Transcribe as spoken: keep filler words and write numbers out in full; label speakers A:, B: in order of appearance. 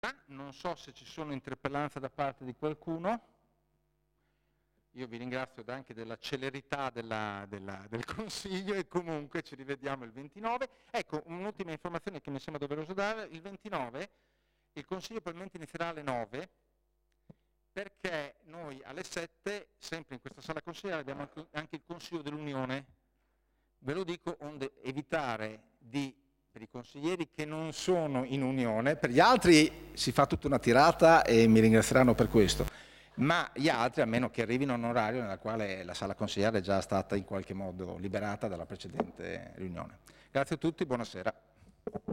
A: Non so se ci sono interpellanze da parte di qualcuno. Io vi ringrazio anche della celerità della, della, del Consiglio e comunque ci rivediamo il ventinove. Ecco, un'ultima informazione che mi sembra doveroso dare. Il ventinove il Consiglio probabilmente inizierà alle nove, perché noi alle sette, sempre in questa sala consigliare, abbiamo anche il Consiglio dell'Unione. Ve lo dico onde evitare di, per i consiglieri che non sono in Unione, per gli altri si fa tutta una tirata e mi ringrazieranno per questo, ma gli altri almeno che arrivino a un orario nella quale la sala consigliare è già stata in qualche modo liberata dalla precedente riunione. Grazie a tutti, buonasera.